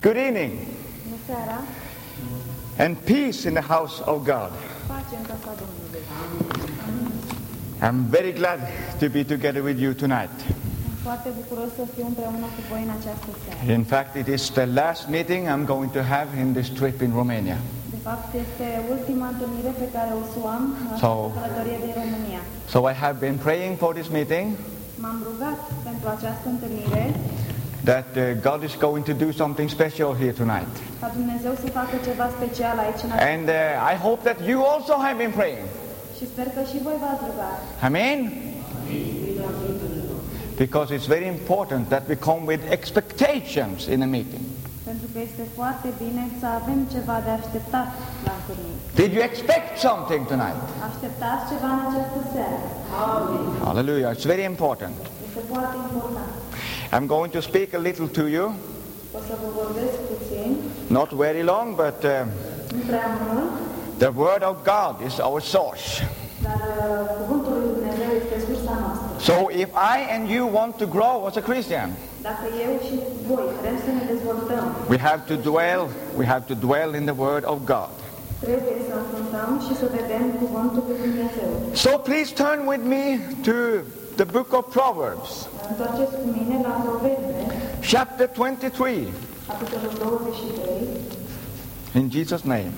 Good evening and peace in the house of God. I'm very glad to be together with you tonight. In fact, it is the last meeting I'm going to have in this trip in Romania. So I have been praying for this meeting that God is going to do something special here tonight. And I hope that you also have been praying. Amen? Because it's very important that we come with expectations in a meeting. Did you expect something tonight? Hallelujah. It's very important. I'm going to speak a little to you. Not very long, but the Word of God is our source. So if I and you want to grow as a Christian, we have to dwell in the Word of God. So please turn with me to the book of Proverbs, chapter 23, in Jesus' name.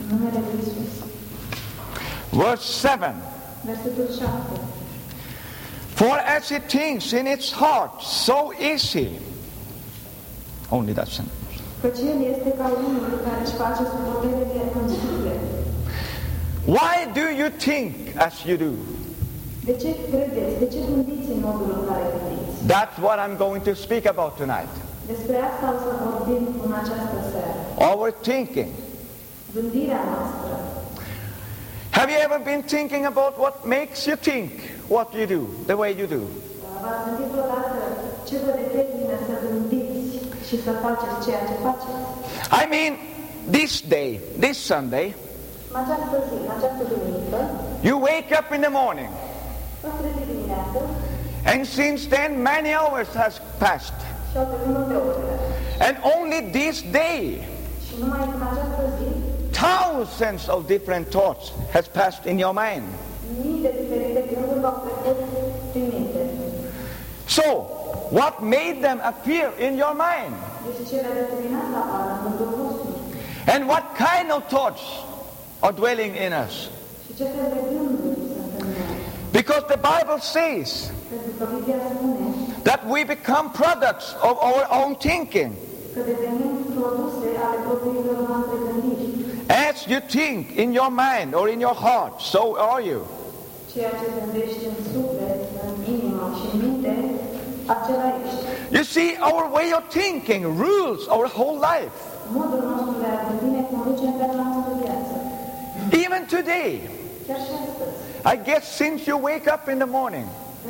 Verse 7. For as he thinks in its heart, so is he. Only that sentence. Why do you think as you do? That's what I'm going to speak about tonight. Our thinking. Have you ever been thinking about what makes you think what you do, the way you do? I mean, this day, this Sunday, you wake up in the morning, and since then many hours has passed, and only this day thousands of different thoughts has passed in your mind. So, what made them appear in your mind? And what kind of thoughts are dwelling in us? Because the Bible says that we become products of our own thinking. As you think in your mind or in your heart, so are you. You see, our way of thinking rules our whole life. Even today, I guess since you wake up in the morning,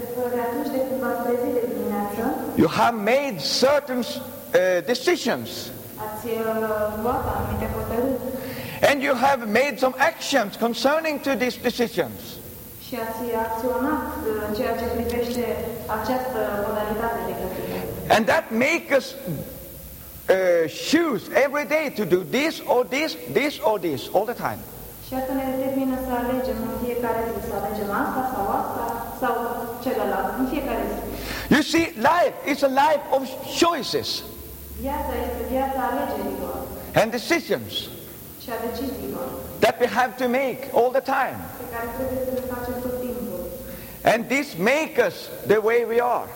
you have made certain decisions. And you have made some actions concerning to these decisions. And that makes us choose every day to do this or this, this or this, all the time. You see, life is a life of choices and decisions that we have to make all the time. And this makes us the way we are.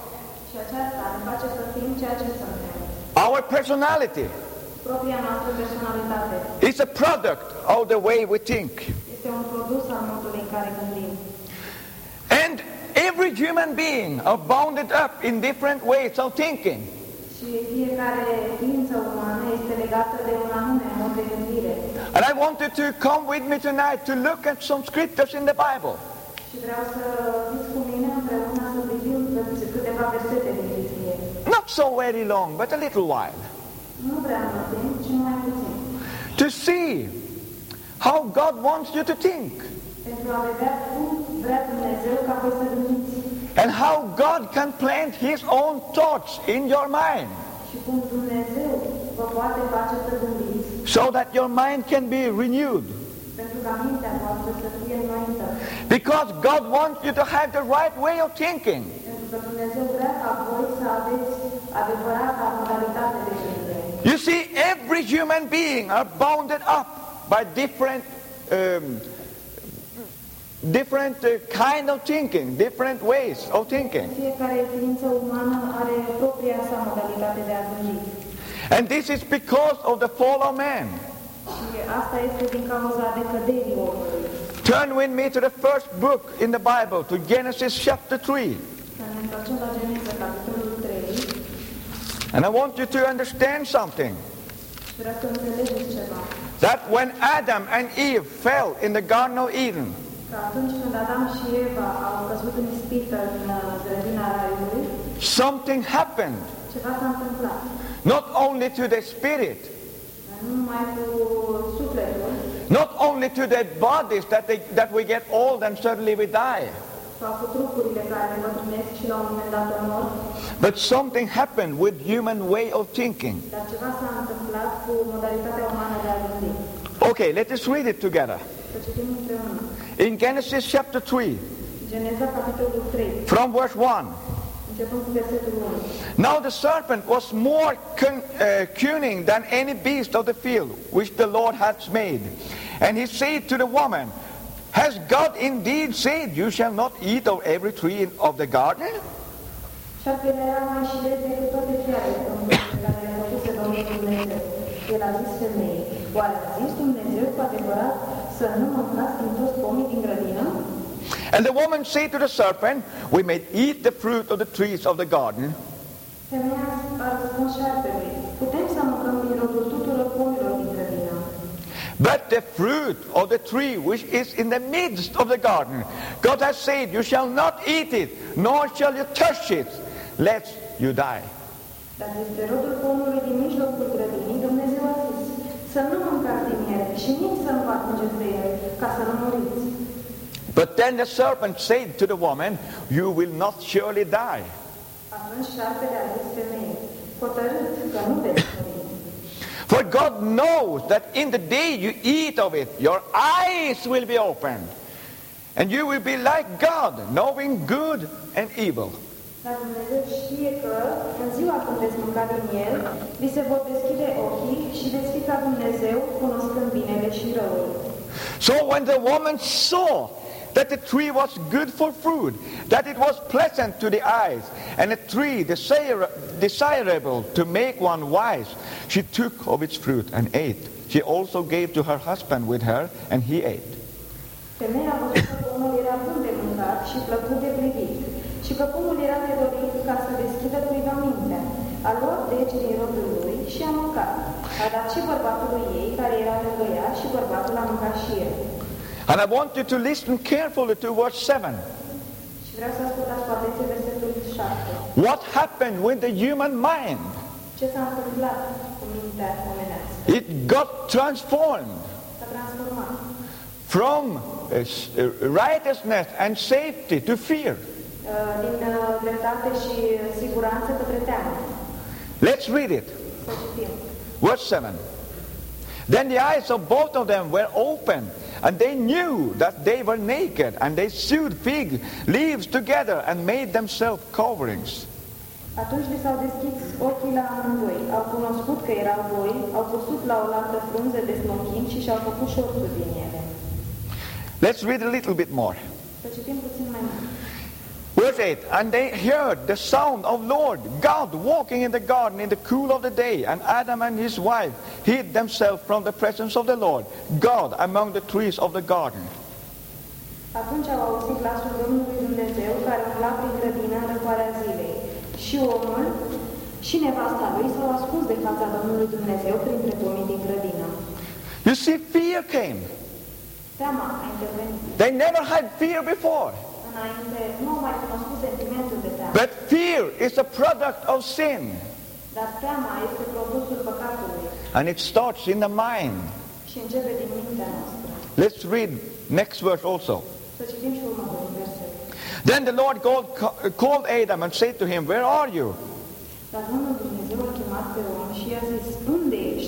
Our personality is a product of the way we think. And every human being are bounded up in different ways of thinking. And I wanted to come with me tonight to look at some scriptures in the Bible. Not so very long, but a little while. To see how God wants you to think. And how God can plant His own thoughts in your mind. Și cum Dumnezeu vă poate face să gândiți, so that your mind can be renewed. pentru ca mintea voastră să fie înaintă. Because God wants you to have the right way of thinking. Pentru că Dumnezeu vrea ca voi să aveți adevărata modalitate de gândire. You see, every human being are bounded up by different kind of thinking, different ways of thinking. Fiecare ființă umană are propria sa modalitate de a gândi. And this is because of the fall of man. Și asta este din cauza decăderii omului. Turn with me to the first book in the Bible, to Genesis chapter 3. Să ne întoarcem la Geneza, capitolul 3. And I want you to understand something. Și vreau să înțelegeți ceva. That when Adam and Eve fell in the Garden of Eden, Că atunci când Adam și Eva au căzut în ispită în grădina raiului, something happened. ceva s-a întâmplat. Not only to their spirit, Nu numai cu sufletul, not only to their bodies that we get old and suddenly we die, sau cu trupurile care ne bătrânesc și la un moment dat mor, but something happened with human way of thinking. dar ceva s-a întâmplat cu modalitatea umană de a gândi. Okay, let us read it together. Să citim împreună. In Genesis chapter 3, Geneza, capitolul 3, from verse 1. începând cu versetul 1. Now the serpent was more cunning than any beast of the field which the Lord hath made. And he said to the woman, Has God indeed said, You shall not eat of every tree of the garden? Șarpele era mai șiret decât toate fiarele pământului pe care le-a făcuse Domnul Dumnezeu. El a zis femeii, oare a zis Dumnezeu cu adevărat să nu mâncați din toți pomii din grădină? And the woman said to the serpent, We may eat the fruit of the trees of the garden. Femeia a răspuns șarpelui, putem să mâncăm din rodul tuturor pomilor din grădină. But the fruit of the tree which is in the midst of the garden, God has said, You shall not eat it, nor shall you touch it, lest you die. Dar despre rodul pomului din mijlocul grădinii, Dumnezeu a zis, să nu mâncați din ele și nici să nu vă atingeți de ele, ca să nu muriți. But then the serpent said to the woman, You will not surely die. Atunci șarpele a zis femeii, hotărât că nu veți muri. For God knows that in the day you eat of it, your eyes will be opened, and you will be like God, knowing good and evil. Dar Dumnezeu știe că în ziua când veți mânca din el, vi se vor deschide ochii și veți fi ca Dumnezeu, cunoscând binele și răul. So when the woman saw that the tree was good for food, that it was pleasant to the eyes, and a tree desirable to make one wise, she took of its fruit and ate. She also gave to her husband with her, and he ate. Femeia a văzut că pomul era bun de mâncat și plăcut de privit, și că pomul era de dorit ca să deschidă cuiva mintea. A luat deci din rodul lui și a mâncat. A dat și bărbatului ei, care era lângă ea, și bărbatul a mâncat și el. And I want you to listen carefully to verse 7. Și vreau să ascultați cu atenție versetul 7. What happened with the human mind? Ce s-a întâmplat cu mintea omenească? It got transformed S-a transformat from righteousness and safety to fear. din dreptate și siguranță către teamă. Let's read it. Să citim. Verse 7. Then the eyes of both of them were opened, and they knew that they were naked, and they sewed fig leaves together and made themselves coverings. Atunci li s-au deschis ochii la amândoi, au cunoscut că erau goi, au cusut la oaltă frunze de smochin și și-au făcut șorțuri din ele. Let's read a little bit more. Să citim puțin mai mult. Verse 8, and they heard the sound of Lord God walking in the garden in the cool of the day, and Adam and his wife hid themselves from the presence of the Lord God among the trees of the garden. Atunci au auzit glasul Domnului Dumnezeu care umbla prin grădină în răcoarea zilei. Și omul și nevasta lui s-au ascuns de fața Domnului Dumnezeu printre pomii din grădină. You see, fear came. Teama a intervenit. They never had fear before. Înainte nu au mai cunoscut sentimentul de teamă. But fear is a product of sin. Dar teama este produsul păcatului And it starts in the mind. și începe din mintea noastră. Let's read next verse also. Să citim și următorul verset. Then the Lord called Adam and said to him, Where are you? Dar Domnul Dumnezeu a chemat pe om și i-a zis, unde ești?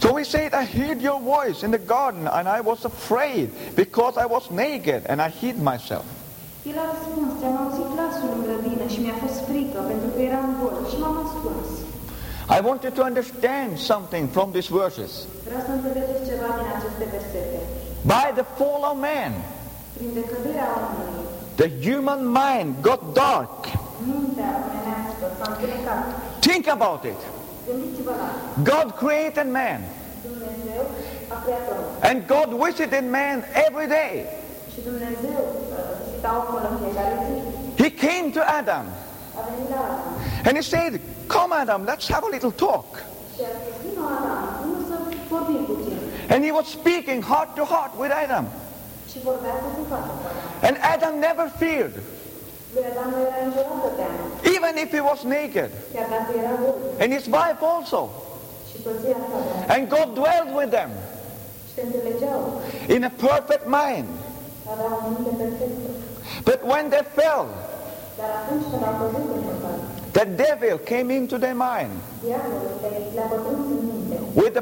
So he said, I heard your voice in the garden and I was afraid because I was naked and I hid myself. El a răspuns, te-am auzit glasul în grădină și mi-a fost frică pentru că eram gol și m-am ascuns. I want you to understand something from these verses. Vreau să înțelegeți ceva din aceste versete. By the fall of man, Prin decăderea omului, the human mind got dark. mintea omenească s-a întunecat. Think about it. Gândiți-vă la God created man Dumnezeu a creat omul. and God visited man every day. Și Dumnezeu vizita omul în fiecare zi. He came to Adam A venit la Adam and he said, come Adam, let's have a little talk. și a spus, vino Adam, vino să vorbim puțin. And he was speaking heart to heart with Adam. Și vorbea cu față cu Adam. And Adam never feared, Lui Adam nu era niciodată teamă, even if he was naked. chiar dacă era gol. And his wife also. Și soția sa, And God dwelled with them și se înțelegeau, in a perfect mind. aveau o minte perfectă. But when they fell, Dar atunci când au căzut în păcat, the devil came into their mind diavolul le-a pătruns în minte, with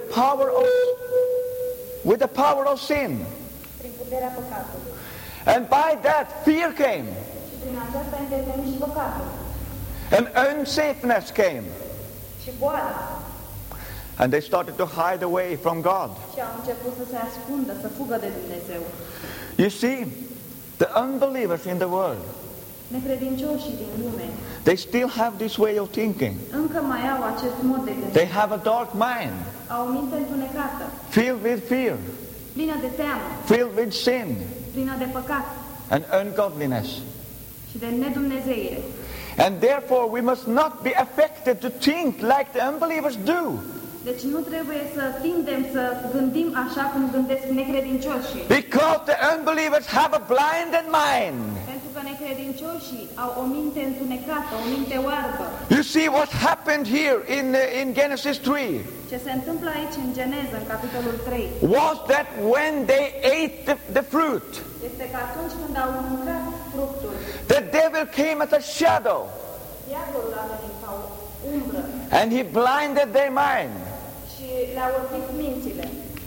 the power of sin. prin puterea păcatului. And by that fear came Și prin aceasta a intervenit și păcatul. and unsafeness came. Și boala. And they started to hide away from God. Și au început să se ascundă, să fugă de Dumnezeu. You see, the unbelievers in the world, Necredincioșii din lume they still have this way of thinking. încă mai au acest mod de They gândire. have a dark mind, Au o minte întunecată, filled with fear, plină de teamă, filled with sin plină de păcat and ungodliness. și de nedumnezeire. And therefore we must not be affected to think like the unbelievers do. Deci nu trebuie să tindem să gândim așa cum gândesc necredincioșii. Because the unbelievers have a blinded mind. Pentru că necredincioșii au o minte întunecată, o minte oarbă. You see what happened here in Genesis 3 Ce se întâmplă aici în Geneză, în capitolul 3, was that when they ate the fruit, este că atunci când au mâncat fructul, the devil came as a shadow diavolul a venit ca o umbră and he blinded their mind. și le-a orbit mințile.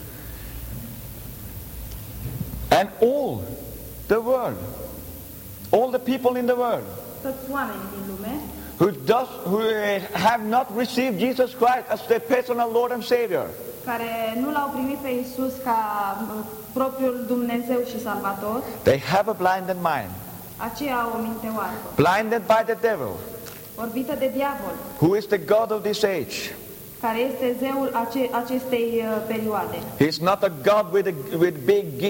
And all the world, all the people in the world Toți oamenii din lume who have not received Jesus Christ as their personal Lord and Savior, care nu l-au primit pe Iisus ca propriul Dumnezeu și Salvator, they have a blinded mind, aceia au o minte oarbă, blinded by the devil, orbită de diavol, who is the God of this age. care este zeul acestei perioade. He's not a God with big G,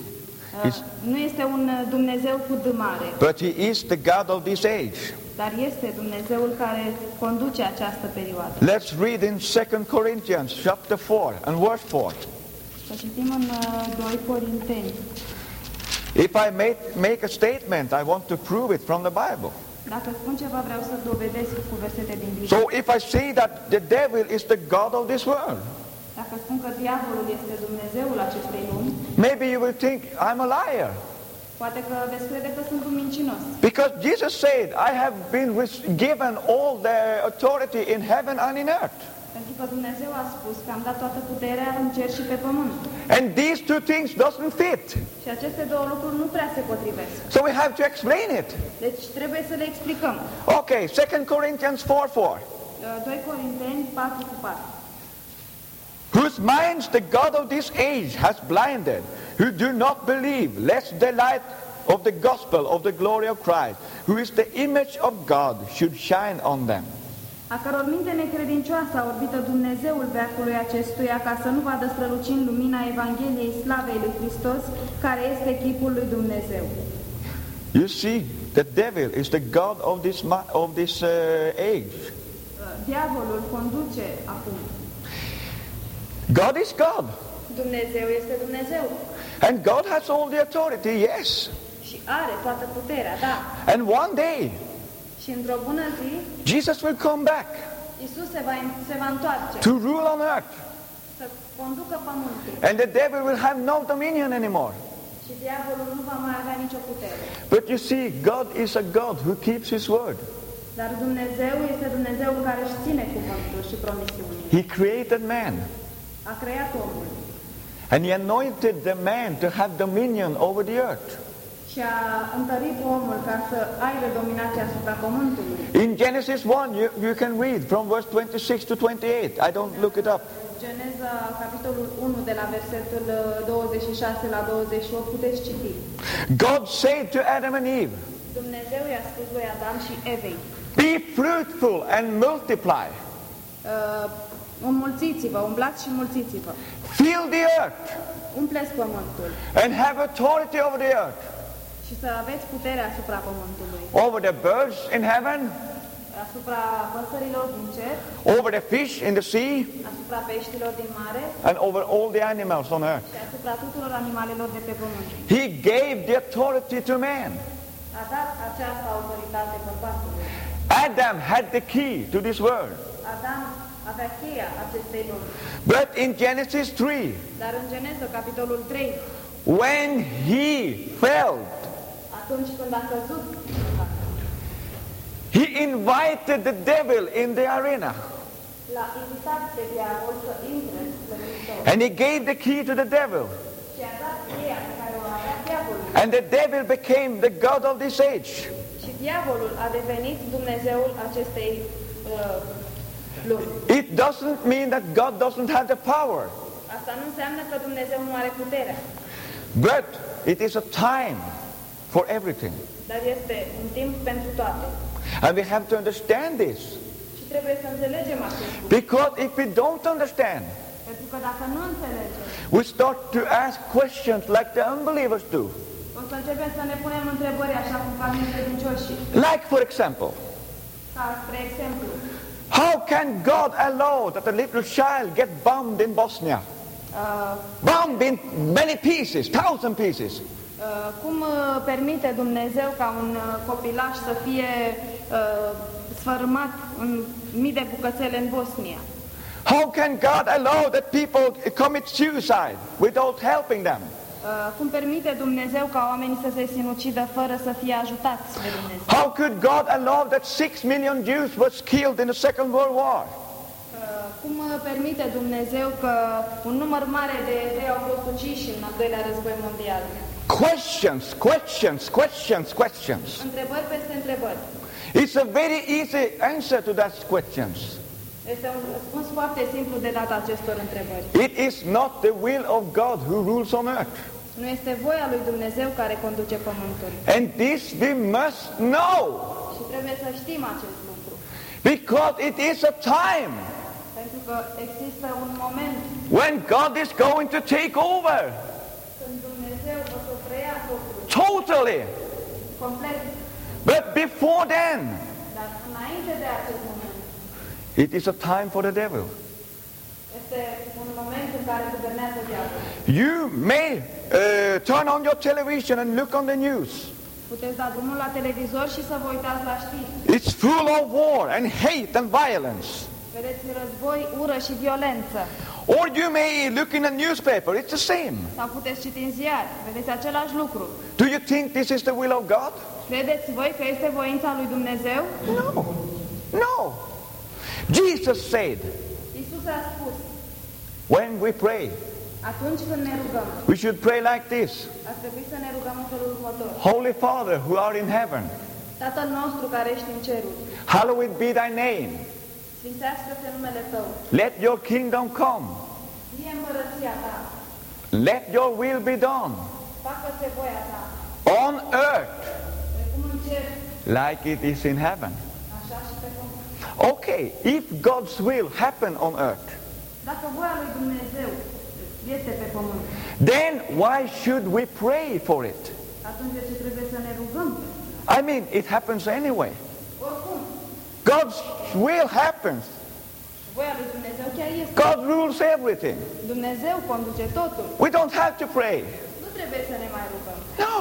Nu este un Dumnezeu cu D mare, but he is the God of this age. dar este Dumnezeul care conduce această perioadă. Let's read in 2 Corinthians chapter 4 and verse 4. Să citim în 2 Corinteni. If I make a statement, I want to prove it from the Bible. Dacă spun ceva, vreau să dovedesc cu versete din Biblie. So if I say that the devil is the God of this world, Dacă spun că diavolul este Dumnezeul acestei lumi, maybe you will think I'm a liar. poate că veți crede că sunt un mincinos. Because Jesus said, I have been given all the authority in heaven and in earth. Pentru că Dumnezeu a spus că am dat toată puterea în cer și pe pământ. And these two things doesn't fit. Și aceste două lucruri nu prea se potrivesc. So we have to explain it. Deci trebuie să le explicăm. Okay, 2 Corinthians 4:4. 2 Corinteni 4:4. Whose minds the God of this age has blinded, who do not believe, lest the light of the gospel of the glory of Christ, who is the image of God, should shine on them. A căror minte necredincioasă a orbită Dumnezeul veacului acestuia, ca să nu vadă strălucind lumina Evangheliei slavei lui Hristos, care este chipul lui Dumnezeu. You see, the devil is the God of this age. Diavolul conduce acum. God is God. Dumnezeu este Dumnezeu. And God has all the authority, yes. Și are toată puterea, da. And one day, Și într-o bună zi, Jesus will come back Iisus se va întoarce to rule on earth. să conducă pământul. And the devil will have no dominion anymore. Și diavolul nu va mai avea nicio putere. But you see, God is a God who keeps his word. Dar Dumnezeu este Dumnezeul care își ține cuvântul și promisiunile. He created man. A creat omul and he anointed the man to have dominion over the earth. și a întărit omul ca să aibă dominația asupra pământului. In Genesis 1, you can read from verse 26 to 28. I don't look it up. Geneza, capitolul 1, de la versetul 26 la 28, puteți citi. God said to Adam and Eve, Dumnezeu i-a spus lui Adam și Evei, be fruitful and multiply. înmulțiți-vă, umblați și mulțiți-vă. Fill the earth Umpleți pământul and have authority over the earth. și să aveți putere asupra pământului, Over the birds in heaven, asupra păsărilor din cer, over the fish in the sea, asupra peștilor din mare and over all the animals on earth. și asupra tuturor animalelor de pe pământ. He gave the authority to man. A dat această autoritate bărbatului. Adam had the key to this world. Adam avea cheia acestei lumi. But in Genesis 3, Dar în Geneza, capitolul 3, when he fell, atunci când a căzut, he invited the devil in the arena. l-a invitat pe diavol să intre în său. And he gave the key to the devil. Și a dat cheia pe care o avea diavolul. And the devil became the god of this age. Și diavolul a devenit Dumnezeul acestei lumi. It doesn't mean that God doesn't have the power. Asta nu înseamnă că Dumnezeu nu are puterea, But it is a time for everything. dar este un timp pentru toate. And we have to understand this. Și trebuie să înțelegem acest lucru. Because if we don't understand, Pentru că dacă nu înțelegem, we start to ask questions like the unbelievers do. o să începem să ne punem întrebări așa cum fac necredincioșii. Like, for example, Ca, spre exemplu, how can God allow that a little child get bombed in Bosnia? Bombed in many pieces, 1,000 pieces. cum permite Dumnezeu ca un copilaș să fie sfărâmat în mii de bucățele în Bosnia? How can God allow that people commit suicide without helping them? Cum permite Dumnezeu ca oamenii să se sinucidă fără să fie ajutați de Dumnezeu? How could God allow that 6 million Jews was killed in the Second World War? Cum permite Dumnezeu că un număr mare de evrei au fost uciși în al doilea război mondial? Questions, questions, questions, questions. Întrebări peste întrebări. It's a very easy answer to those questions. Este un răspuns foarte simplu de dat acestor întrebări. It is not the will of God who rules on earth. Nu este voia lui Dumnezeu care conduce pământul. And this we must know. Și trebuie să știm acest lucru. Because it is a time Pentru că există un moment when God is going to take over când Dumnezeu o să preia totul totally. complet. But before then, Dar înainte de acest moment, it is a time for the devil. este un moment în care guvernează diavolul. You may turn on your television and look on the news. Puteți da drumul la televizor și să vă uitați la știri. It's full of war and hate and violence. Vedeți război, ură și violență. Or you may look in a newspaper, it's the same. Sau puteți citi în ziar, vedeți același lucru. Do you think this is the will of God? Credeți voi că este voința lui Dumnezeu? No. No. Jesus said, Iisus a spus, when we pray, atunci când ne rugăm, we should pray like this. ar trebui să ne rugăm în felul următor. Holy Father, who art in heaven, Tatăl nostru care ești în ceruri, hallowed be thy name. sfințească-se numele Tău. Let your kingdom come. Fie împărăția Ta, Let your will be done facă-se voia Ta, on earth precum în cer, like it is in heaven. așa și pe pământ. Okay, if God's will happen on earth, Dacă voia lui Dumnezeu este pe pământ, then why should we pray for it? atunci de ce trebuie să ne rugăm? I mean, it happens anyway. Oricum, God's will happens. voia lui Dumnezeu chiar este. God rules everything. Dumnezeu conduce totul. We don't have to pray. Nu trebuie să ne mai rugăm. No.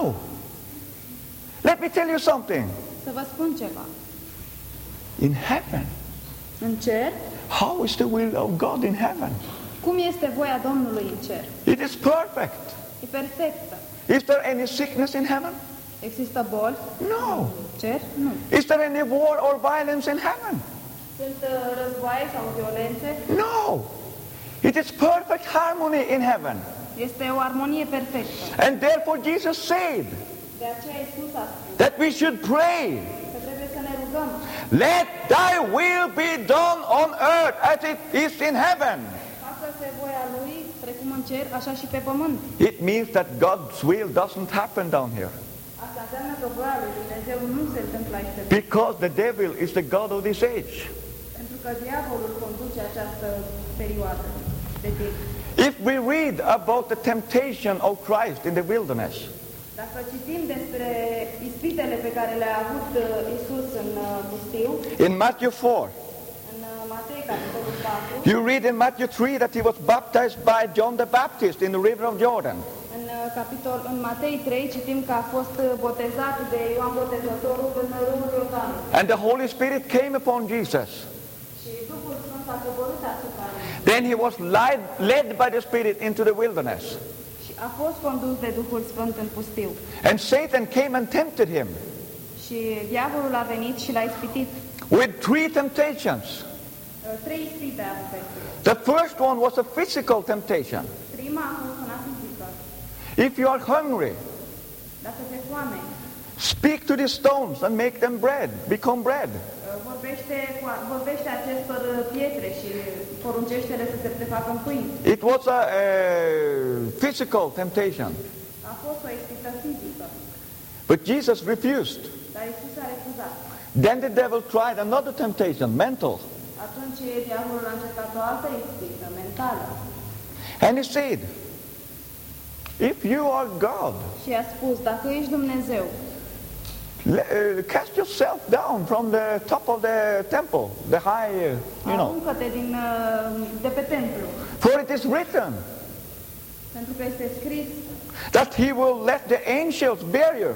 Let me tell you something. Să vă spun ceva. In heaven, În cer, how is the will of God in heaven? cum este voia Domnului în cer? It is perfect. E perfectă. Is there any sickness in heaven? Există boli? No. Cer? Nu. Is there any war or violence in heaven? Sunt războaie sau violențe? No. It is perfect harmony in heaven. Este o armonie perfectă. And therefore Jesus said De aceea Iisus a spus that we should pray, că trebuie să ne rugăm. let thy will be done on earth as it is in heaven. Facă-se voia Lui, precum în cer, așa și pe pământ. It means that God's will doesn't happen down here. Asta înseamnă că voia lui Dumnezeu nu se întâmplă aici pe pământ. Because the devil is the God of this age. Pentru că diavolul conduce această perioadă de timp. If we read about the temptation of Christ in the wilderness, Dacă citim despre ispitele pe care le-a avut Iisus în pustiu, in Matthew 4, în Matei, capitolul 4, you read in Matthew 3 that he was baptized by John the Baptist in the river of Jordan. în Matei 3 citim că a fost botezat de Ioan Botezătorul în râul Iordan. And the Holy Spirit came upon Jesus. Și Duhul Sfânt a coborât asupra lui. Then he was led by the Spirit into the wilderness. Și a fost condus de Duhul Sfânt în pustiu. And Satan came and tempted him Și diavolul a venit și l-a ispitit. with three temptations. Trei ispite a avut Petru. The first one was a physical temptation. Prima a fost una fizică. If you are hungry, Dacă te foame, speak to the stones and make them bread, become bread. vorbește acestor pietre și poruncește-le să se prefacă în pâini. It was a physical temptation. A fost o ispită fizică, But Jesus refused. dar Iisus a refuzat. Then the devil tried another temptation, mental. Atunci diavolul a încercat o altă ispită, mentală. And he said, if you are God, Și a spus, dacă ești Dumnezeu, cast yourself down from the top of the temple, the high, aruncă-te de pe templu, For it is written pentru că este scris that he will let the angels bear you,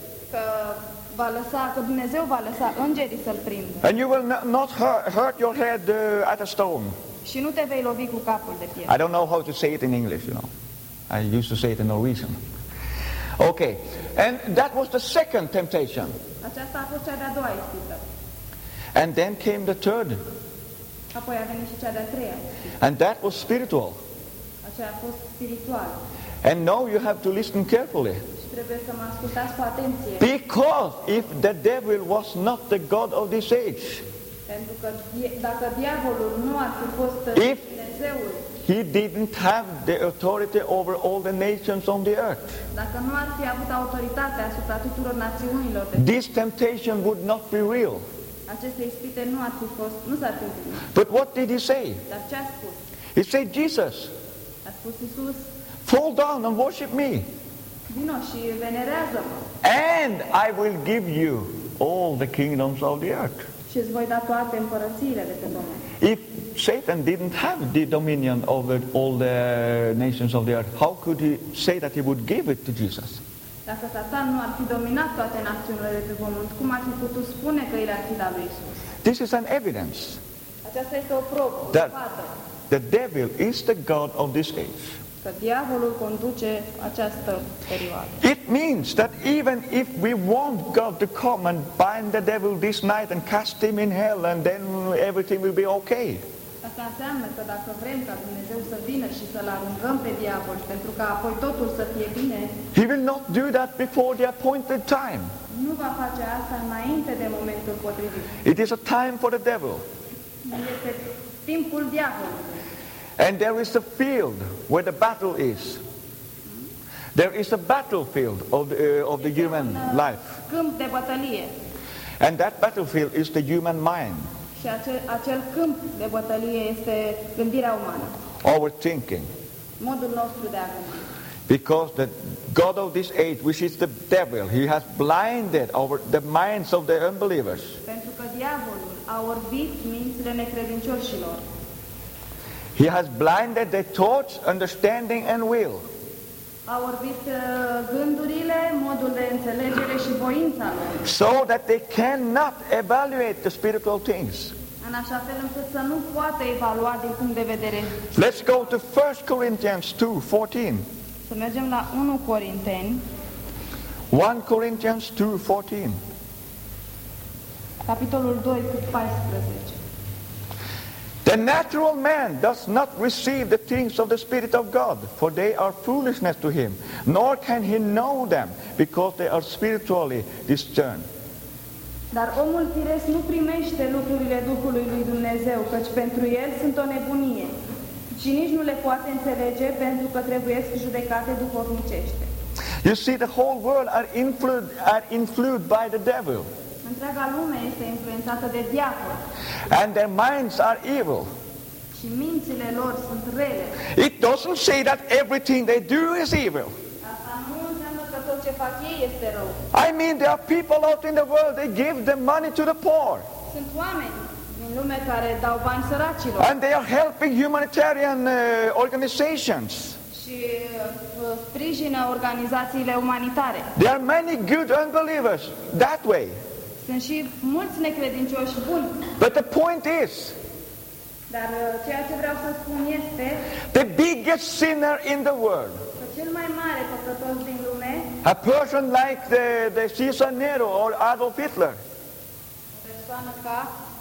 că Dumnezeu va lăsa îngerii să-l prindă. and you will not hurt your head at a stone. Și nu te vei lovi cu capul de pietre. I don't know how to say it in English, I used to say it in Norwegian. Okay, and that was the second temptation. Aceasta a fost cea de-a doua ispită. And then came the third, Apoi a venit și cea de-a treia. and that was spiritual. Aceea a fost spirituală. And now you have to listen carefully. Și trebuie să mă ascultați cu atenție. Because if the devil was not the God of this age, Pentru că dacă diavolul nu ar fi fost If- Dumnezeul, he didn't have the authority over all the nations on the earth, dacă nu ar fi avut autoritate asupra tuturor națiunilor, this temptation would not be real. aceste ispite nu ar fi fost, nu s-ar fi întâlnit. But what did he say? Dar ce a spus? He said, Jesus, A spus Iisus, fall down and worship me, vino și venerează-mă and I will give you all the kingdoms of the earth. și îți voi da toate împărățiile de pe pământ. If Satan didn't have the dominion over all the nations of the earth, how could he say that he would give it to Jesus? Dacă Satan nu ar fi dominat toate națiunile de pe pământ, cum ar fi putut spune că i le-ar fi dat lui Iisus? This is an evidence Aceasta este o probă, o that dovadă the devil is the God of this age. că diavolul conduce această perioadă. It means that even if we want God to come and bind the devil this night and cast him in hell, and then everything will be okay, Asta înseamnă că dacă vrem ca Dumnezeu să vină și să-l aruncăm pe diavol, pentru ca apoi totul să fie bine, he will not do that before the appointed time. nu va face asta înainte de momentul potrivit. It is a time for the devil. Este timpul diavolului. And there is a field where the battle is. There is a battlefield of the human life. Câmp de bătălie. And that battlefield is the human mind, Și acel câmp de bătălie este gândirea umană, our thinking. modul nostru de a gândi. Because the God of this age, which is the devil, he has blinded the minds of the unbelievers. Pentru că diavolul a orbit mințile necredincioșilor. He has blinded their thoughts, understanding, and will. A orbit gândurile, modul de înțelegere și voința lor, So that they cannot evaluate the spiritual things. în așa fel încât să nu poată evalua din punct de vedere. Let's go to 1 Corinthians 2:14. Să mergem la 1 Corinteni, 1 Corinthians 2:14. capitolul 2 cu 14. The natural man does not receive the things of the Spirit of God, for they are foolishness to him, nor can he know them, because they are spiritually discerned. Dar omul firesc nu primește lucrurile Duhului lui Dumnezeu, căci pentru el sunt o nebunie. Și nici nu le poate înțelege, pentru că trebuiesc judecate duhovnicește. You see, the whole world are influenced by the devil. Întreaga lume este influențată de diavol. And their minds are evil. Și mințile lor sunt rele. It doesn't say that everything they do is evil. Asta nu înseamnă că tot ce fac ei este rău. I mean, there are people out in the world, they give the money to the poor. Sunt oameni din lume care dau bani săracilor. And they are helping humanitarian organizations. Și sprijină organizațiile umanitare. There are many good unbelievers that way. Sunt și mulți necredincioși buni. But the point is, Dar ceea ce vreau să spun este the biggest sinner in the world, că cel mai mare păcătos din lume, a person like the Caesar Nero or Adolf Hitler, o persoană ca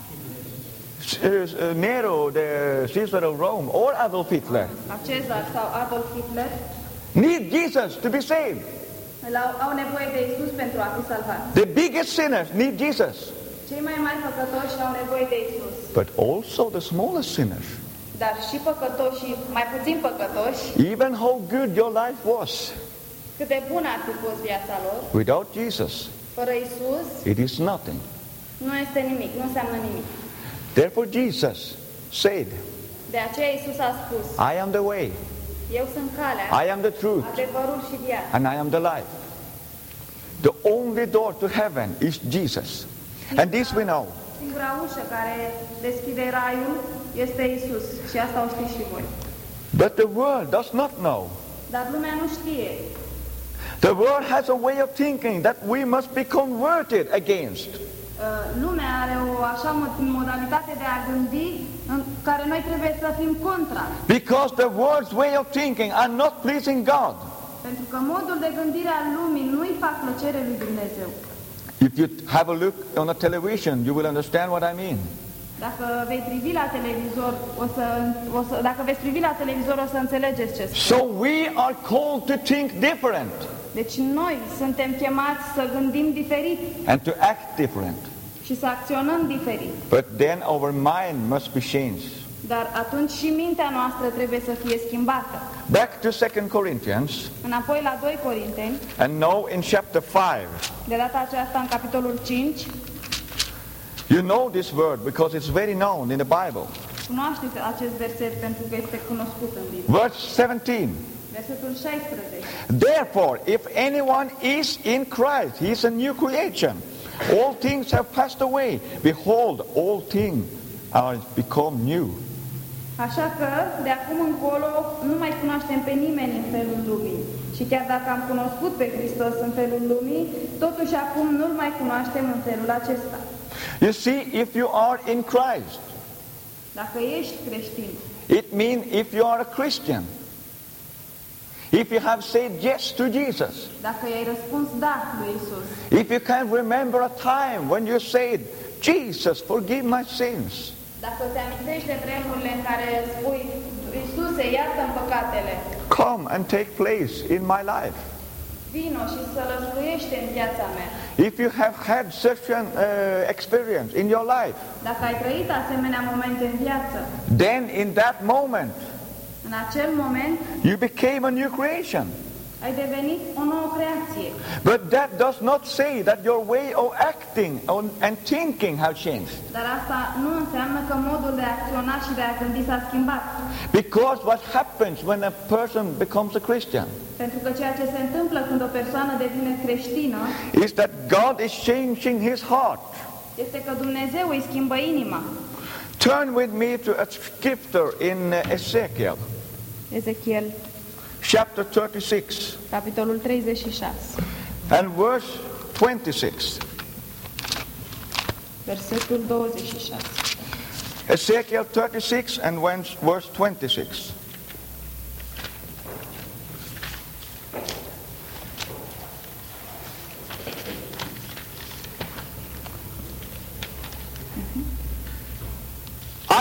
Nero, the Caesar of Rome, or Adolf Hitler, Cezar sau Adolf Hitler, need Jesus to be saved. au nevoie de Isus pentru a fi salvați. The biggest sinners need Jesus. Cei mai mari păcătoși au nevoie de Isus. But also the smallest sinners. Dar și păcătoșii, mai puțin păcătoși, Even how good your life was, cât de bună ar fi fost viața lor, without Jesus, fără Isus, it is nothing. nu este nimic, nu înseamnă nimic. Therefore Jesus said, De aceea Isus a spus, I am the way, eu sunt calea, I am the truth, adevărul și viața. and I am the life. The only door to heaven is Jesus. And this we know. Singura ușă care deschide raiul este Isus și asta o știți și voi. But the world does not know. Dar lumea nu știe. The world has a way of thinking that we must be converted against. Lumea are o așa modalitate de a gândi în care noi trebuie să fim contra. Because the world's way of thinking are not pleasing God. Pentru că modul de gândire al lumii nu-i fac plăcere lui Dumnezeu. If you have a look on the television, you will understand what I mean. Dacă vei privi la televizor, dacă veți privi la televizor, o să înțelegeți ce spun. So we are called to think different Deci noi suntem chemați să gândim diferit and to act different. și să acționăm diferit. But then our mind must be changed. Dar atunci și mintea noastră trebuie să fie schimbată. Back to 2 Corinthians, Înapoi la 2 Corinteni, and now in chapter 5. de data aceasta în capitolul 5, You know this word because it's very known in the Bible. cunoașteți acest verset pentru că este cunoscut în Biblie. Verse 17. Versetul 16. Therefore, if anyone is in Christ, he is a new creation. All things have passed away. Behold, all things are become new. Așa că, de acum încolo, nu mai cunoaștem pe nimeni în felul lumii. Și chiar dacă am cunoscut pe Hristos în felul lumii, totuși acum nu-L mai cunoaștem în felul acesta. You see, if you are in Christ, Dacă ești creștin, it means if you are a Christian, if you have said yes to Jesus, dacă i-ai răspuns da lui Isus, if you can remember a time when you said, Jesus, forgive my sins, dacă te amintești de vremurile în care spui, Iisuse, iartă-mi păcatele, come and take place in my life. vino și să lăsluiește în viața mea. If you have had such an experience in your life, Dacă ai trăit asemenea momente în viață, then in that moment, în acel moment you became a new creation. ai devenit o nouă creație. But that does not say that your way of acting and thinking have changed. Dar asta nu înseamnă că modul de a acționa și de a gândi s-a schimbat. Because what happens when a person becomes a Christian Pentru că ceea ce se întâmplă când o persoană devine creștină is that God is changing his heart. este că Dumnezeu îi schimbă inima. Turn with me to a scripture in Ezekiel, Ezechiel, chapter 36, capitolul 36, and verse 26. versetul 26. Ezekiel 36 and verse 26.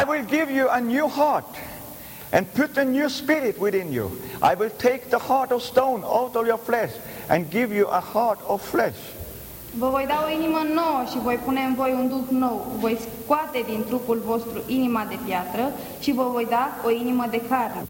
I will give you a new heart and put a new spirit within you. I will take the heart of stone out of your flesh and give you a heart of flesh. Vă voi da o inimă nouă și voi pune în voi un duh nou. Voi scoate din trupul vostru inima de piatră și vă voi da o inimă de carne.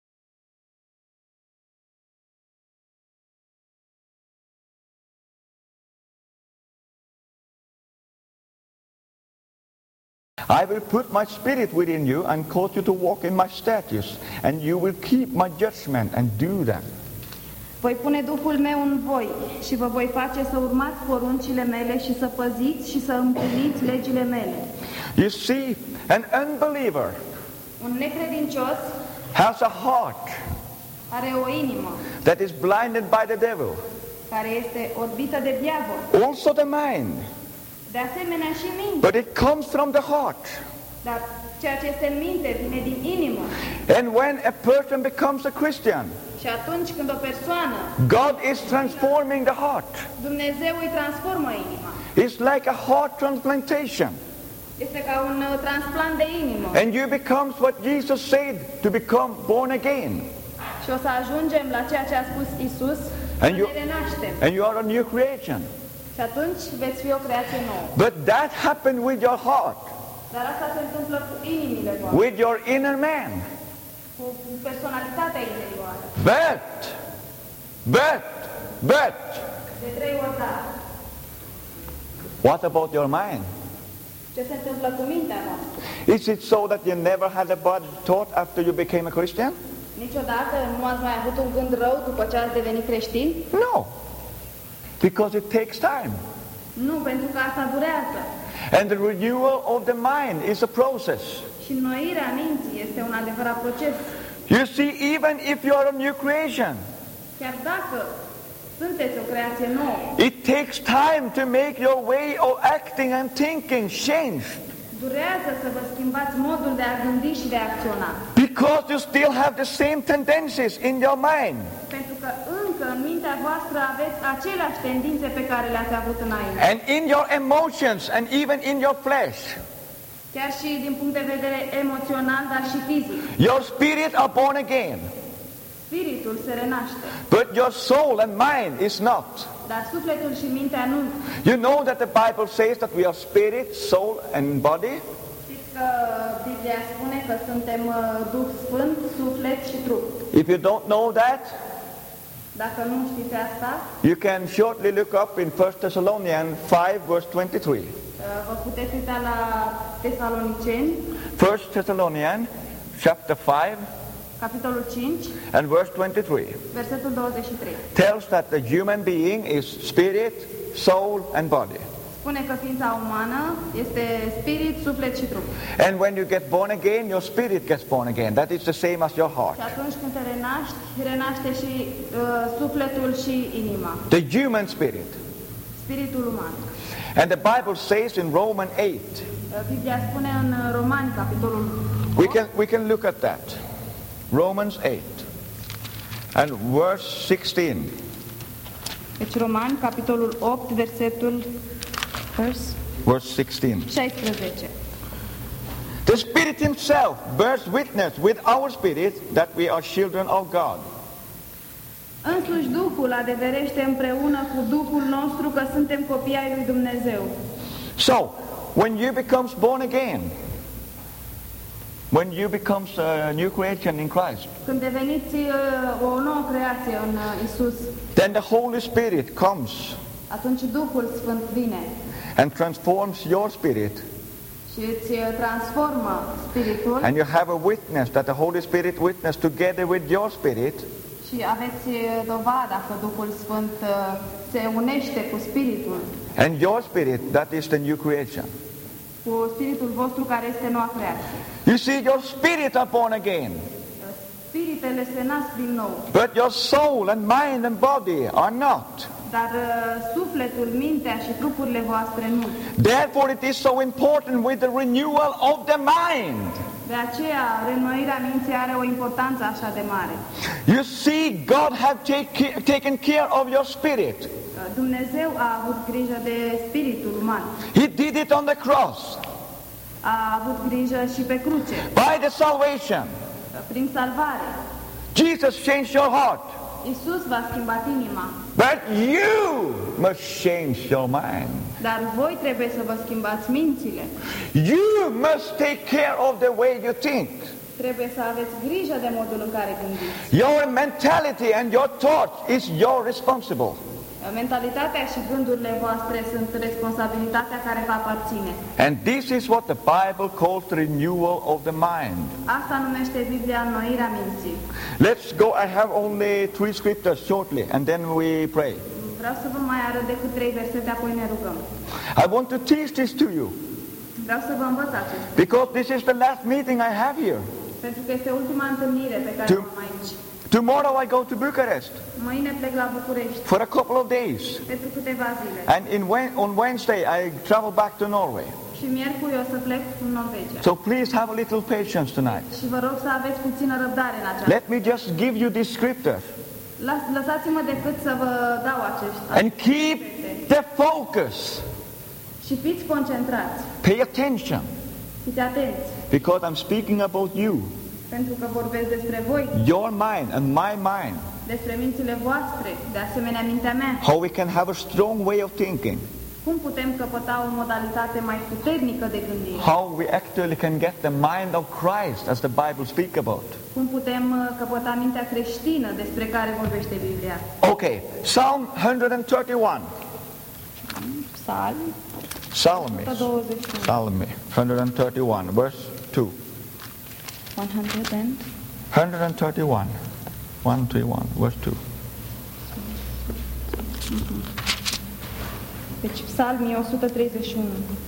I will put my spirit within you and cause you to walk in my statutes, and you will keep my judgment and do them. Voi pune Duhul meu în voi și vă voi face să urmați poruncile mele și să păziți și să împliniți legile mele. You see, an unbeliever Un necredincios has a heart are o inimă that is blinded by the devil. care este orbită de diavol, Also the mind. de asemenea și minte, But it comes from the heart. dar ceea ce este în minte vine din inimă. And when a person becomes a Christian, Și atunci când o persoană, God is transforming the heart. Dumnezeu îi transformă inima. It's like a heart transplantation. Este ca un transplant de inimă. And you become what Jesus said, to become born again. Și o să ajungem la ceea ce a spus Isus, să And ne you- renaștem. And you are a new creation. Și atunci veți fi o creație nouă. But that happened with your heart, Dar asta se întâmplă cu inimile voastre, with your inner man. cu personalitatea interioară. But, De 3 ori da. what about your mind? Ce se întâmplă cu mintea noastră? Is it so that you never had a bad thought after you became a Christian? Niciodată nu ați mai avut un gând rău după ce ați devenit creștini? No, because it takes time. Nu, pentru că asta durează. And the renewal of the mind is a process. Și înnoirea minții este un adevărat proces. You see, even if you are a new creation, Chiar dacă sunteți o creație nouă, it takes time to make your way of acting and thinking change. durează să vă schimbați modul de a gândi și de a acționa. Because you still have the same tendencies in your mind. Pentru că încă în mintea voastră aveți aceleași tendințe pe care le-ați avut înainte. And in your emotions and even in your flesh. Chiar și din punct de vedere emoțional, dar și fizic. Your spirit are born again. Spiritul se renaște, But your soul and mind is not. dar sufletul și mintea nu. You know that the Bible says that we are spirit, soul and body. Știți că Biblia spune că suntem Duh Sfânt, suflet și trup. If you don't know that, Dacă nu știți asta, you can shortly look up in 1 Thessalonians 5 verse 23. vă puteți uita la Tesaloniceni, 1 Thessalonians chapter 5 capitolul 5, and verse 23 versetul 23. tells that the human being is spirit, soul and body. Spune că ființa umană este spirit, suflet și trup. And when you get born again, your spirit gets born again. That is the same as your heart. Și atunci când te renaști, renaște și sufletul și inima, The human spirit. spiritul uman. And the Bible says in Romans 8, Biblia spune în Romani, capitolul 8, we can look at that. Romans 8 and verse 16. deci Romani, capitolul 8, versetul Verse 16. 16. The Spirit Himself bears witness with our spirit that we are children of God. Însuși Duhul adeverește împreună cu Duhul nostru că suntem copii ai lui Dumnezeu. So, when you becomes born again, when you becomes a new creation in Christ, Când deveniți o nouă creație în Isus, then the Holy Spirit comes atunci Duhul Sfânt vine and transforms your spirit. și îți transformă spiritul And you have a witness that the Holy Spirit witness together with your spirit. și aveți dovada că Duhul Sfânt se unește cu spiritul, And your spirit, that is the new creation. cu spiritul vostru care este noua creație. You see, your spirit are born again. Spiritele se nasc din nou, But your soul and mind and body are not. dar sufletul, mintea și trupurile voastre nu. Therefore it is so important with the renewal of the mind. De aceea, reînnoirea minții are o importanță așa de mare. You see, God have taken care of your spirit. Dumnezeu a avut grijă de spiritul uman. He did it on the cross. A avut grijă și pe cruce, By the salvation, prin salvare. Jesus changed your heart. Iisus v-a schimbat inima, But you must change your mind. dar voi trebuie să vă schimbați mințile. You must take care of the way you think. Trebuie să aveți grijă de modul în care gândiți. Your mentality and your thought is your responsible. Mentalitatea și gândurile voastre sunt responsabilitatea care vă aparține. And this is what the Bible calls the renewal of the mind. Asta numește Biblia înnoirea minții. Let's go. I have only 3 scriptures shortly, and then we pray. Vreau să vă mai arăt decât 3 versete, apoi ne rugăm. I want to teach this to you, Vreau să vă învăț acestea, because this is the last meeting I have here. pentru că este ultima întâlnire pe care o am aici. Tomorrow I go to Bucharest Mâine plec la București for a couple of days. pentru câteva zile. And on Wednesday I travel back to Norway. Și miercuri o să plec în Norvegia. So please have a little patience tonight. Și vă rog să aveți puțină răbdare în aceasta. Let me just give you this scripture. Lăsați-mă decât să vă dau acești. And keep the focus. Și fiți concentrați, Pay attention, fiți atenți, because I'm speaking about you, pentru că vorbesc despre voi, your mind and my mind. despre mințile voastre, de asemenea mintea mea. How we can have a strong way of thinking. Cum putem căpăta o modalitate mai puternică de gândire? How we actually can get the mind of Christ, as the Bible speaks about. Cum putem căpăta mintea creștină despre care vorbește Biblia? Okay, Psalm 131. Psalmi Psalmi. 121. Psalmi 131, verse 2. 131, 131, verse 2. Deci Psalmii 131.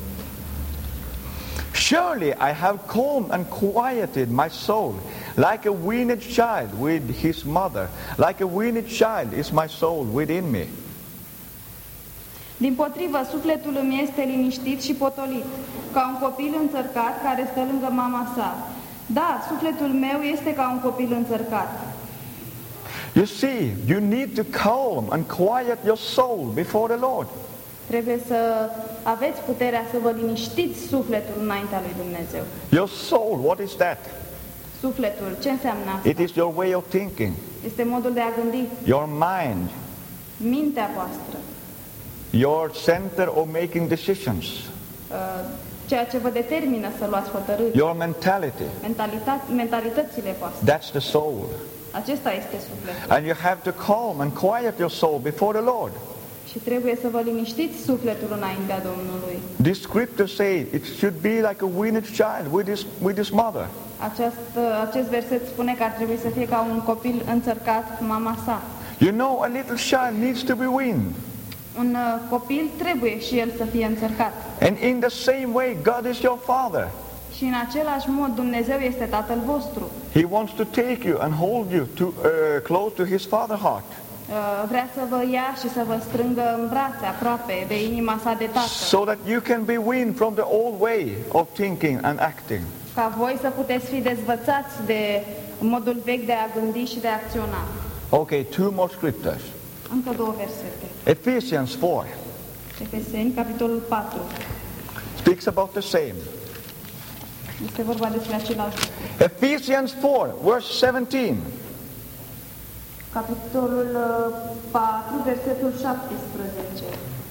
Surely I have calmed and quieted my soul, like a weaned child with his mother. Like a weaned child is my soul within me. Dimpotrivă, sufletul îmi este liniștit și potolit, ca un copil înțărcat care stă lângă mama sa. Da, sufletul meu este ca un copil înțărcat. You see, you need to calm and quiet your soul before the Lord. Trebuie să aveți puterea să vă liniștiți sufletul înaintea lui Dumnezeu. Your soul, what is that? Sufletul, ce înseamnă asta? It is your way of thinking, Este modul de a gândi, your mind, mintea voastră, your center of making decisions, ceea ce vă determină să luați hotărâri, your mentality. mentalitățile voastre. That's the soul. Acesta este sufletul. And you have to calm and quiet your soul before the Lord. Și trebuie să vă liniștiți sufletul înaintea Domnului. This scripture says it should be like a weaned child with his mother. Acest verset spune că ar trebui să fie ca un copil înțărcat cu mama sa. You know, a little child needs to be weaned. Un copil trebuie și el să fie înțărcat. And in the same way, God is your Father. Și în același mod Dumnezeu este Tatăl vostru. He wants to take you and hold you close to his Father heart. Vrea să vă ia și să vă strângă în brațe aproape de inima sa de tată. So that you can be weaned from the old way of thinking and acting. Ca voi să puteți fi dezvățați de modul vechi de a gândi și de a acționa. Okay, 2 more scriptures. Încă 2 versete. Ephesians 4 Efeseni, capitolul 4. speaks about the same. Este vorba despre același lucru. Ephesians 4, verse 17. Capitolul 4, versetul 17.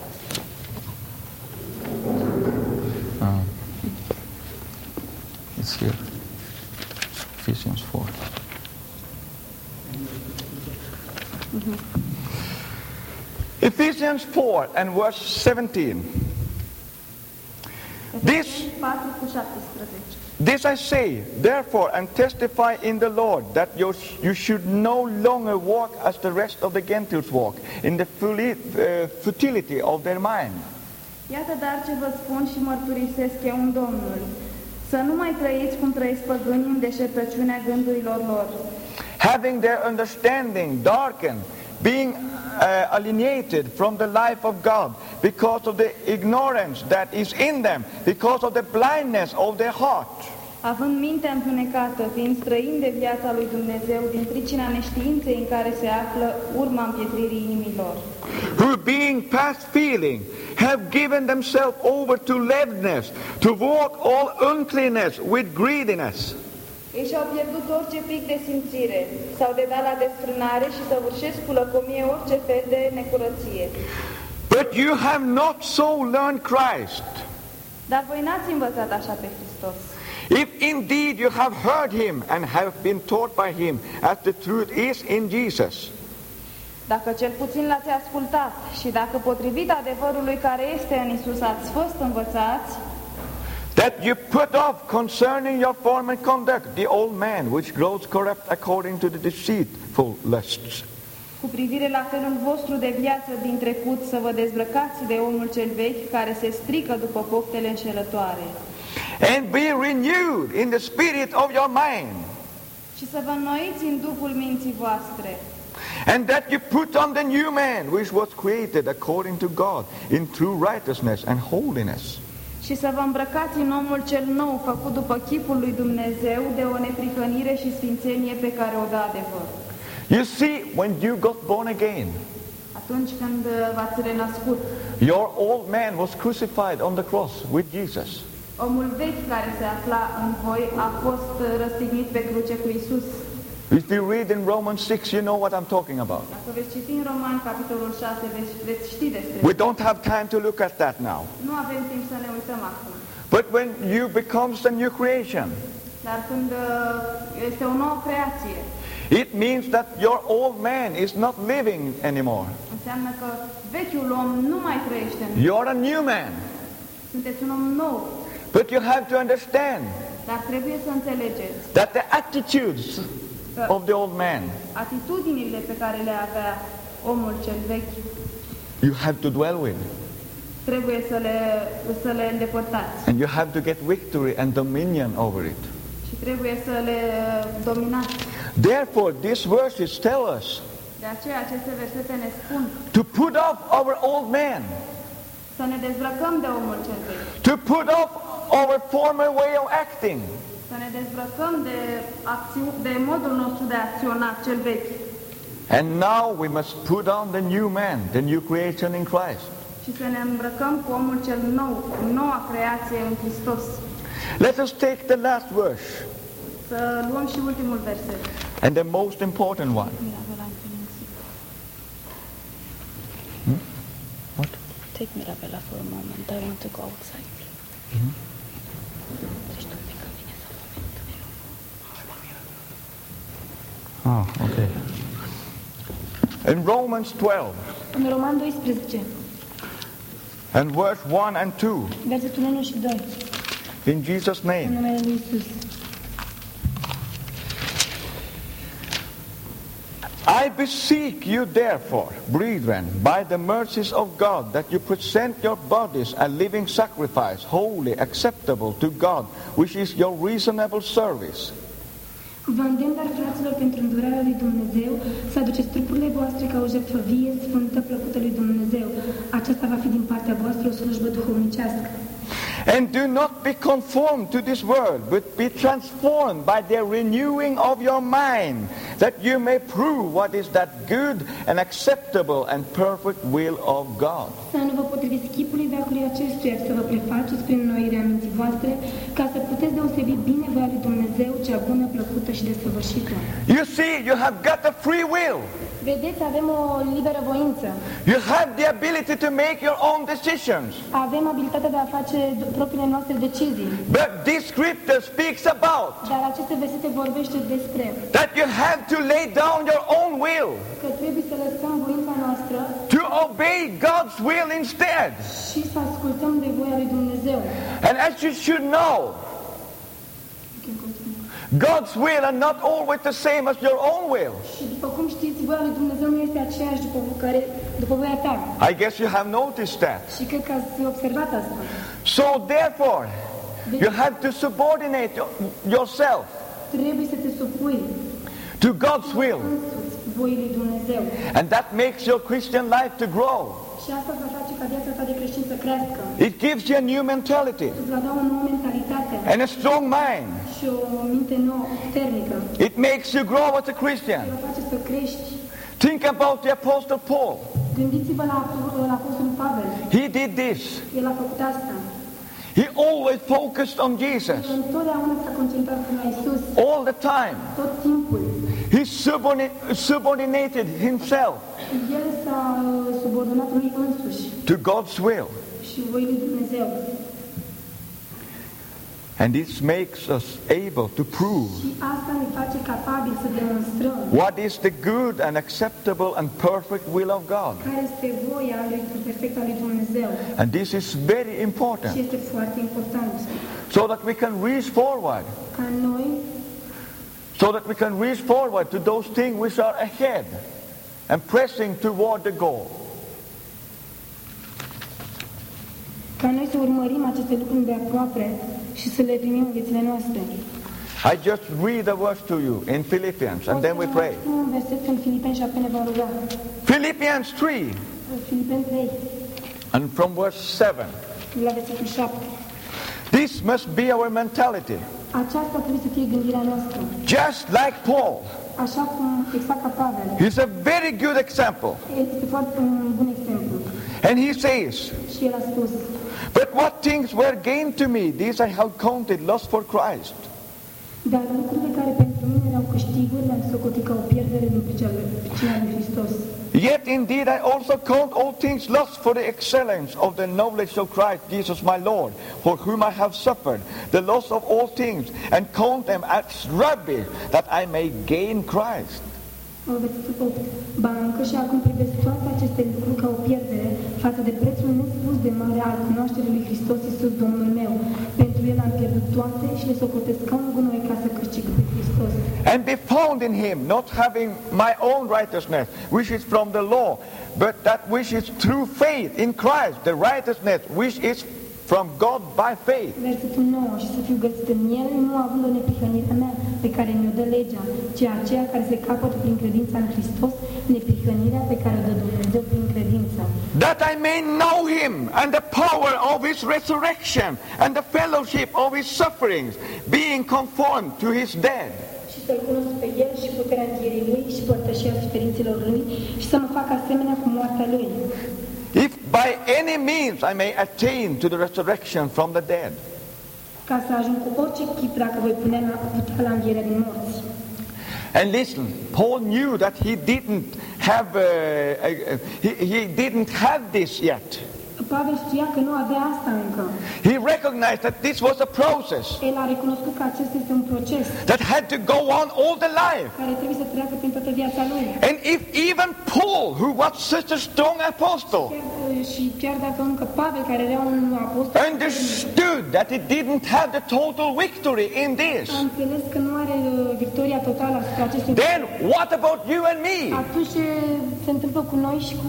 It's here. Ephesians 4. Ephesians 4 and verse 17. Efeseni 4 cu 17. This I say, therefore, and testify in the Lord, that you should no longer walk as the rest of the Gentiles walk, in the futility of their mind. Iată dar ce vă spun și mărturisesc eu în Domnul. Să nu mai trăiți cum trăiesc păgânii în deșertăciunea gândurilor lor. Having their understanding darkened, being alienated from the life of God, because of the ignorance that is in them, because of the blindness of their heart. Având mintea întunecată, fiind străini de viața lui Dumnezeu, din pricina neștiinței în care se află urma împietririi inimilor. Who being past feeling, have given themselves over to lewdness, to walk all uncleanness with greediness. Ei și-au pierdut orice pic de simțire, s-au dedat la desfrânare și săvârșesc cu lăcomie orice fel de necurăție. But you have not so learned Christ. Dar voi n-ați învățat așa pe Hristos. If indeed you have heard him and have been taught by him, as the truth is in Jesus. Dacă cel puțin l-ați ascultat și dacă potrivit adevărului care este în Isus ați fost învățați, that you put off concerning your former conduct the old man which grows corrupt according to the deceitful lusts. cu privire la felul vostru de viață din trecut, să vă dezbrăcați de omul cel vechi care se strică după poftele înșelătoare. And be renewed in the spirit of your mind. Și să vă înnoiți în duhul minții voastre. And that you put on the new man which was created according to God in true righteousness and holiness. Și să vă îmbrăcați în omul cel nou, făcut după chipul lui Dumnezeu, de o neprihănire și sfințenie pe care o dă adevărul. You see, when you got born again, Atunci când v-ați renăscut, your old man was crucified on the cross with Jesus. omul vechi care se afla în voi a fost răstignit pe cruce cu Isus. If you read in Romans 6, you know what I'm talking about. Dacă veți citi în Roman, capitolul 6, veți ști despre We don't have time to look at that now. Nu avem timp să ne uităm acum. But when you becomes a new creation, Dar când este o nouă creație, it means that your old man is not living anymore. înseamnă că vechiul om nu mai trăiește în You're a new man. Sunteți un om nou. But you have to understand Dar trebuie să înțelegeți that the attitudes of the old man, atitudinile pe care le avea omul cel vechi, you have to dwell with. trebuie să le îndepărtați. And you have to get victory and dominion over it. Și trebuie să le dominați. Therefore, these verses tell us De aceea aceste versete ne spun to put off our old man, să ne dezbrăcăm de omul cel vechi, to put off our former way of acting, să ne dezbrăcăm de modul nostru de a acționa cel vechi. and now we must put on the new man, the new creation in Christ. Și să ne îmbrăcăm cu omul cel nou, noua creație în Hristos. Let us take the last verse Să luăm și ultimul verset. and the most important one. What? Take Mirabella for a moment. I want to go outside. Oh, okay. In Romans 12 În Roman 12, and verse 1 and 2, versetul 1 și 2, in Jesus' în name. numele lui Isus. I beseech you therefore, brethren, by the mercies of God, that you present your bodies a living sacrifice, holy, acceptable to God, which is your reasonable service. Vă îndemn, dar, fraților, pentru îndurarea lui Dumnezeu, să aduceți trupurile voastre ca o jertfă vie, sfântă, plăcută lui Dumnezeu. Aceasta va fi din partea voastră o slujbă duhovnicească. And do not be conformed to this world, but be transformed by the renewing of your mind, that you may prove what is that good and acceptable and perfect will of God. Să nu vă potriviți chipului veacului acestuia, să vă prefaceți prin înnoirea minții voastre, ca să puteți deosebi bine voia lui Dumnezeu, cea bună, plăcută și desăvârșită. You see, you have got a free will. Vedeți, avem o liberă voință. You have the ability to make your own decisions. Avem abilitatea de a face propriile noastre decizii. But this scripture speaks about Dar aceste versete vorbește despre that you have to lay down your own will, că trebuie să lăsăm voința noastră to obey God's will instead. și să ascultăm de voia lui Dumnezeu. And as you should know, God's will are not always the same as your own will. Și după cum știți, voia lui Dumnezeu nu este aceeași după voia ta. I guess you have noticed that. Și cred că ați observat asta. So therefore, you have to subordinate yourself Trebuie să te supui to God's will. însuți voii lui Dumnezeu. And that makes your Christian life to grow. Și asta va face ca viața ta de creștin să crească. It gives you a new mentality Îți va da o nouă mentalitate and a strong mind. și o minte nouă, puternică. It makes you grow as a Christian. Te va face să crești. Think about the Apostle Paul. Gândiți-vă la Apostolul Pavel. He did this. El a făcut asta. He always focused on Jesus. Întotdeauna s-a concentrat la Iisus. All the time. Tot timpul. He subordinated himself El s-a subordonat lui însuși to God's will. și voii lui Dumnezeu. And this makes us able to prove Și asta ne face capabili să demonstrăm what is the good and acceptable and perfect will of God. care este voia lui perfectă a lui Dumnezeu. And this is very Și important, este foarte important so that we can reach forward, ca noi to those things which are ahead and pressing toward the goal. ca noi să urmărim aceste lucruri de aproape și să le primim în viețile noastre. I just read a verse to you in Philippians and then we pray. Un verset în Filipeni și apoi ne vom ruga. Philippians 3 Filipeni 3, and from verse 7. la versetul 7. This must be our mentality. Aceasta trebuie să fie gândirea noastră. Just like Paul. Așa cum, exact ca Pavel. He's a very good example. El este foarte un bun exemplu. And he says, Și el a spus, but what things were gained to me, these I have counted lost for Christ. dar lucrurile care pentru mine erau câștiguri le-am socotit ca o pierdere din pricina lui Hristos. Yet indeed I also count all things lost for the excellence of the knowledge of Christ Jesus my Lord, for whom I have suffered the loss of all things, and count them as rubbish, that I may gain Christ. Versetul 8. Ba încă și acum privesc toate aceste lucruri ca o pierdere față de prețul nespus de mare al cunoașterii lui Hristos Iisus Domnul meu. Pentru El am pierdut toate și le socotesc ca un gunoi ca să câștig pe Hristos. And be found in him, not having my own righteousness, which is from the law, but that which is through faith in Christ, the righteousness which is from God by faith. Versetul 9. Și să fiu găsit în El, nu având o neprihănirea mea pe care mi-o dă legea, ci aceea care se capătă prin credința în Hristos, neprihănirea pe care o dă Dumnezeu prin credință. That I may know him and the power of his resurrection and the fellowship of his sufferings, being conformed to his death. Și să-L cunosc pe El și puterea învierii Lui și părtășia suferințelor Lui și să mă fac asemenea cu moartea Lui. If by any means I may attain to the resurrection from the dead. Ca să ajung cu orice chip dacă voi putea la învierea din morți. And listen, Paul knew that he didn't have this yet. Pavel știa că nu avea asta încă. He recognized that this was a process El a recunoscut că acesta este un proces that had to go on all the life. care trebuie să treacă prin toată viața lui. And if even Paul, who was such a strong apostle, Și chiar dacă încă Pavel, care era un apostol, understood that he didn't have the total victory in this, a înțeles că nu are victoria totală asupra acestui then what about you and me? atunci ce se întâmplă cu noi și cu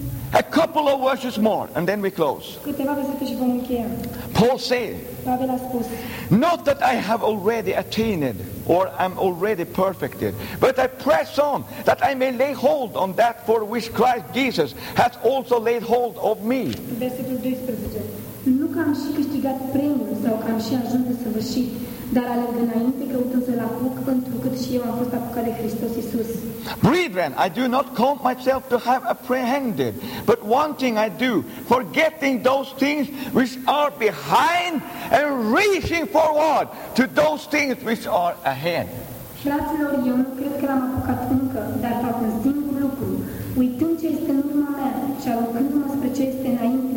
A couple of verses more and then we close. câteva versete și vom încheia. Paul said, Pavel a spus, not that I have already attained or am already perfected, but I press on that I may lay hold on that for which Christ Jesus has also laid hold of me. versetul 12. Nu că am și câștigat premiul sau că am și ajuns de săvârșit, dar alerg înainte căutând să-L apuc, întrucât și eu am fost apucat de Hristos Iisus. Brethren, I do not count myself to have apprehended, but one thing I do, forgetting those things which are behind and reaching forward to those things which are ahead. Fraților, eu nu cred că l-am apucat încă, dar fac un singur lucru, uitând ce este în urma mea și aruncându-mă spre ce este înainte.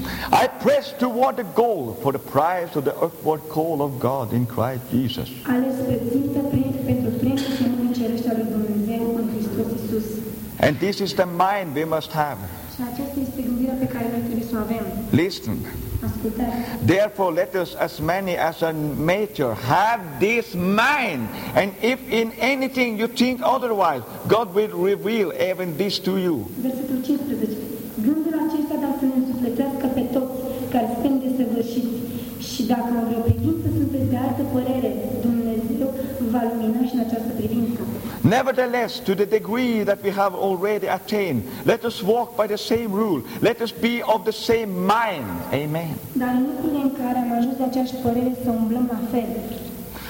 I press toward the goal for the prize of the upward call of God in Christ Jesus. Ales spre țintă pentru premiul chemării cerești al lui Dumnezeu în Hristos Iisus. And this is the mind we must have. Și aceasta este gândirea pe care noi trebuie să o avem. Listen. Ascultați. Therefore, let us, as many as are mature, have this mind. And if in anything you think otherwise, God will reveal even this to you. Versetul 15. Gândul acesta dar să ne însuflețească pe toți care suntem desăvârșiți și dacă în vreo privință sunteți de altă părere, Dumnezeu va lumina și în această privință. Nevertheless, to the degree that we have already attained, let us walk by the same rule. Let us be of the same mind. Amen. Dar în lucrurile în care am ajuns de aceeași părere să umblăm la fel.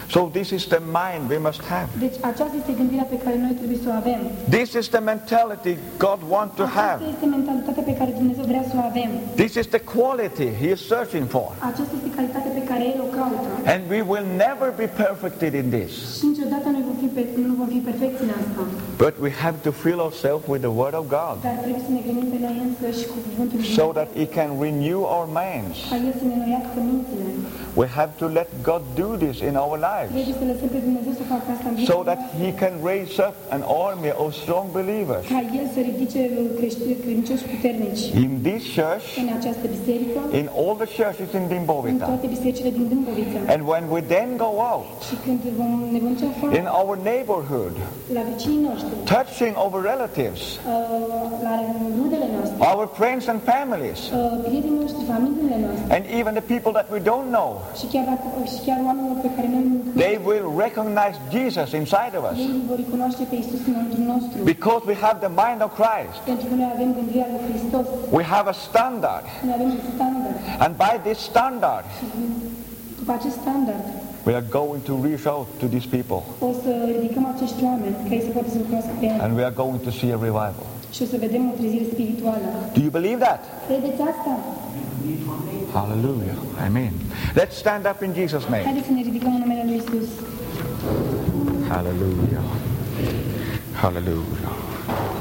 So this is the mind we must have. Deci aceasta este gândirea pe care noi trebuie să o avem. This is the mentality God wants to have. Aceasta este mentalitatea pe care Dumnezeu vrea să o avem. This is the quality He is searching for. Aceasta este calitatea pe care El o caută. And we will never be perfected in this. Și niciodată nu vom fi perfecți în asta. But we have to fill ourselves with the Word of God, Dar trebuie să ne gândim pe noi însăși cu cuvântul lui so Dumnezeu, that He can renew our minds. ca El să ne înnoiască mințile. We have to let God do this in our lives, Trebuie să lăsăm pe Dumnezeu să facă asta în viața so that He can raise up an army of strong believers. ca El să ridice credincioși puternici In this church, în această biserică, in all the churches in în Dâmbovița. toate bisericile din Dâmbovița. And when we then go out Și când ne vom duce afară, in our neighborhood, la vecinii noștri, touching our relatives, la rudele noastre, our friends and families, prietenii noștri, familiile noastre, and even the people that we don't know, și chiar oamenilor pe care noi nu they will recognize Jesus inside of us, ei vor recunoaște pe Iisus înăuntru nostru. because we have the mind of Christ. Pentru că noi avem gândirea lui Hristos, We have a standard, noi avem un standard. and by this standard, După acest standard, we are going to reach out to these people, o să ridicăm acești oameni ca ei să poată să cunoască pe El and we are going to see a revival. și o să vedem o trezire spirituală. Do you believe that? Credeți asta? Hallelujah. Amen. Let's stand up in Jesus' name. Haideți să ne ridicăm în numele Lui Iisus. Hallelujah. Hallelujah.